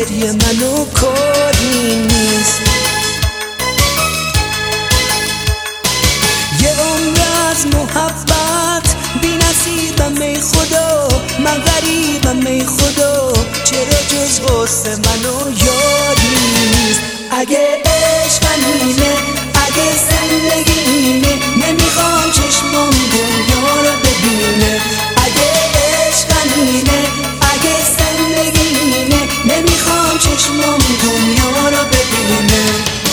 گریه منو کاری نیست. یه عمر از محبت بی نصیبم ای خدا، من غریبم ای خدا، چرا جز غصه منو یاری نیست. اگه عشق اینه، اگه زندگی اینه، نمیخوام چشمم دنیا رو ببینه. اگه عشق اینه، اگه زندگی اینه، نمیخوام چشمم دنیا رو ببینه.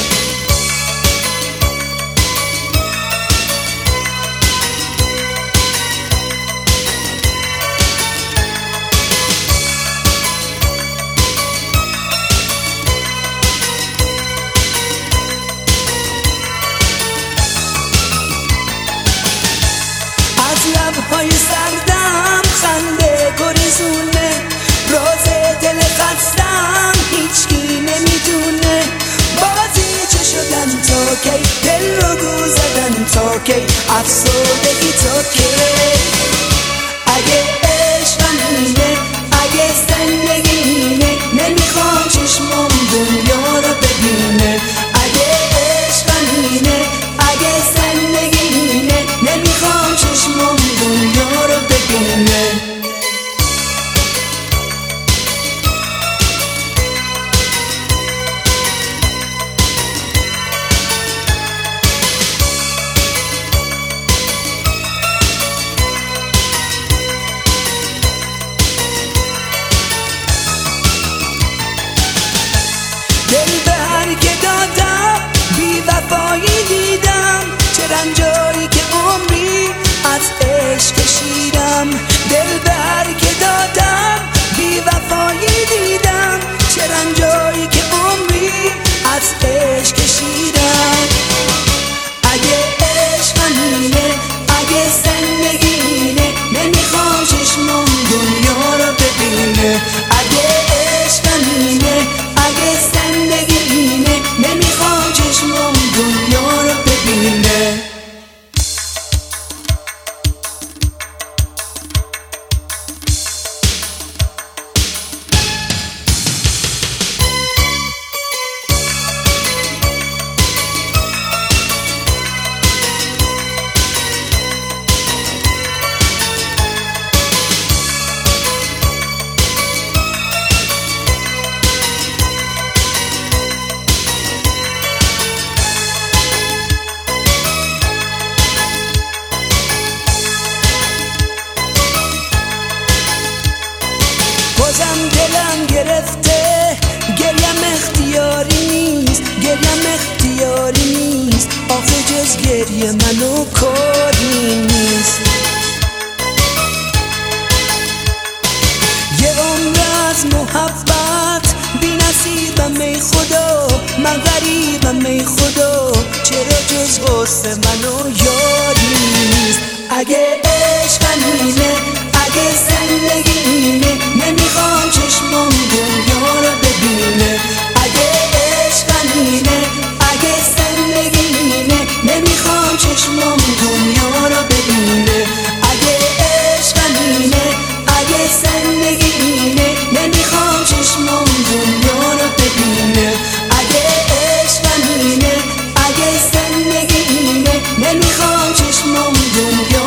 لبهای سردم خنده گریزونه، راز دل خستم هیچکی نمیدونه. بازی چه شدن تا کی، دل رو گول زدن تا کی، افسردگی تا کی. اگه عشق اینه، اگه زندگی اینه، نمیخوام چشمم دنیا رو ببینه. اگه عشق اینه، اگه زندگی اینه، نمیخوام چشمم دنیا رو ببینه. دل به هر که دادم بی وفایی دیدم، چه رنجایی که عمری از عشق کشیدم. دل به هر که دادم بی وفایی دیدم، چه رنجایی که عمری از عشق کشیدم. اگه عشق اینه، اگه زندگی اینه، نمیخوام چشمم دنیا رو ببینه. اگه عشق اینه، اگه زندگی اینه، نمیخوام چشمم دنیا رو ببینه. بازم دلم گرفته، گریم اختیاری نیست، گریم اختیاری نیست، آخه جز گریه منو کاری نیست. یه عمر از محبت بی نصیبم ای خدا، من غریبم ای خدا، چرا جز غصه منو یاری نیست. اگه عشق اینه، اگه زندگی اینه، نمیخوام چشمم دنیا رو ببینه. اگه عشق اینه، اگه زندگی اینه، نمیخوام چشمم دنیا رو ببینه. اگه عشق اینه، اگه زندگی اینه، نمیخوام چشمم دنیا رو ببینه. اگه عشق اینه، اگه زندگی اینه، نمیخوام چشمم دنیا